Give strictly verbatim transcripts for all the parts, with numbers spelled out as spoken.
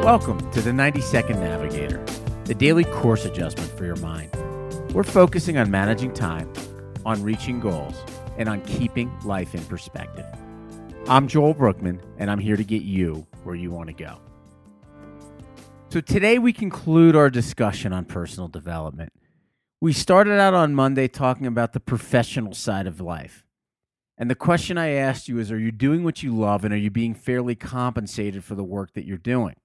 Welcome to the ninety second Navigator, the daily course adjustment for your mind. We're focusing on managing time, on reaching goals, and on keeping life in perspective. I'm Joel Brookman, and I'm here to get you where you want to go. So today we conclude our discussion on personal development. We started out on Monday talking about the professional side of life. And the question I asked you is, are you doing what you love, and are you being fairly compensated for the work that you're doing?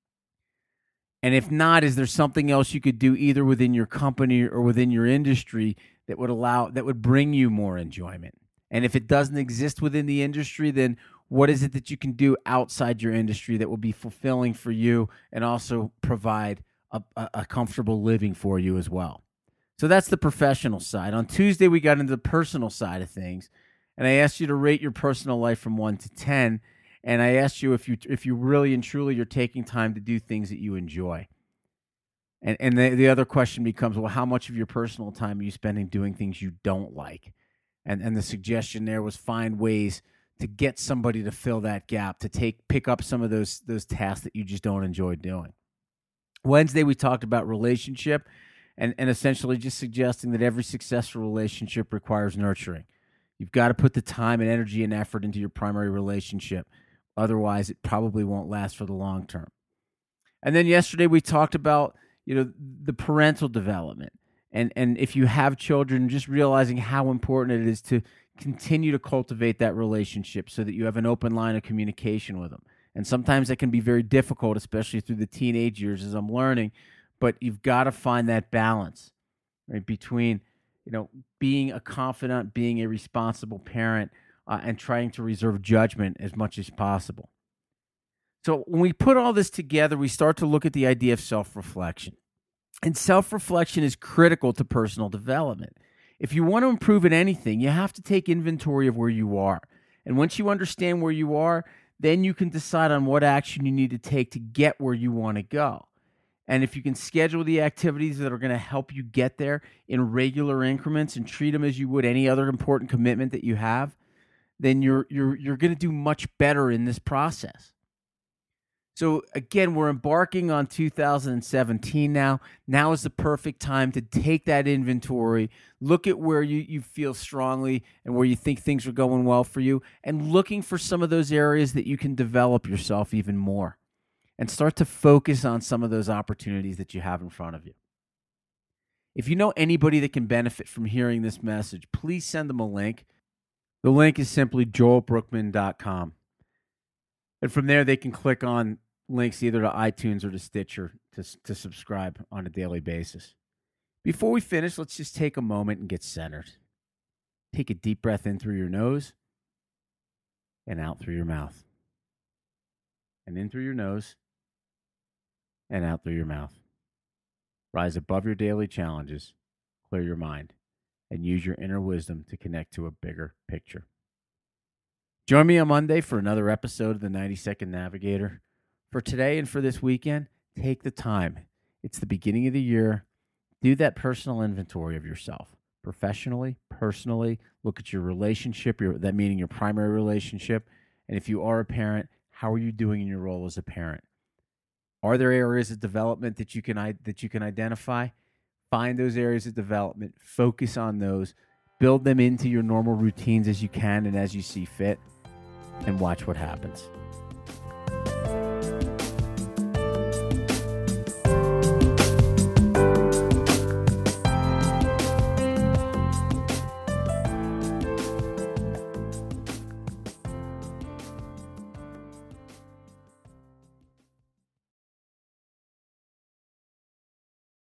And if not, is there something else you could do either within your company or within your industry that would allow, that would bring you more enjoyment? And if it doesn't exist within the industry, then what is it that you can do outside your industry that will be fulfilling for you and also provide a, a, a comfortable living for you as well? So that's the professional side. On Tuesday, we got into the personal side of things, and I asked you to rate your personal life from one to ten. And I asked you if you if you really and truly you're taking time to do things that you enjoy. And and the, the other question becomes, well, how much of your personal time are you spending doing things you don't like? And and the suggestion there was find ways to get somebody to fill that gap, to take pick up some of those those tasks that you just don't enjoy doing. Wednesday, we talked about relationship and, and essentially just suggesting that every successful relationship requires nurturing. You've got to put the time and energy and effort into your primary relationship. Otherwise, it probably won't last for the long term. And then yesterday we talked about, you know, the parental development. And and if you have children, just realizing how important it is to continue to cultivate that relationship so that you have an open line of communication with them. And sometimes that can be very difficult, especially through the teenage years as I'm learning. But you've got to find that balance, right, between, you know, being a confidant, being a responsible parent, Uh, and trying to reserve judgment as much as possible. So when we put all this together, we start to look at the idea of self-reflection. And self-reflection is critical to personal development. If you want to improve at anything, you have to take inventory of where you are. And once you understand where you are, then you can decide on what action you need to take to get where you want to go. And if you can schedule the activities that are going to help you get there in regular increments and treat them as you would any other important commitment that you have, then you're you're you're going to do much better in this process. So again, we're embarking on two thousand seventeen now. Now is the perfect time to take that inventory, look at where you, you feel strongly and where you think things are going well for you, and looking for some of those areas that you can develop yourself even more and start to focus on some of those opportunities that you have in front of you. If you know anybody that can benefit from hearing this message, please send them a link. The link is simply joel brookman dot com. And from there, they can click on links either to iTunes or to Stitcher to, to subscribe on a daily basis. Before we finish, let's just take a moment and get centered. Take a deep breath in through your nose and out through your mouth. And in through your nose and out through your mouth. Rise above your daily challenges, clear your mind, and use your inner wisdom to connect to a bigger picture. Join me on Monday for another episode of the ninety second Navigator. For today and for this weekend, take the time. It's the beginning of the year. Do that personal inventory of yourself, professionally, personally. Look at your relationship, your, that meaning your primary relationship. And if you are a parent, how are you doing in your role as a parent? Are there areas of development that you can that you can identify? Find those areas of development, focus on those, build them into your normal routines as you can and as you see fit, and watch what happens.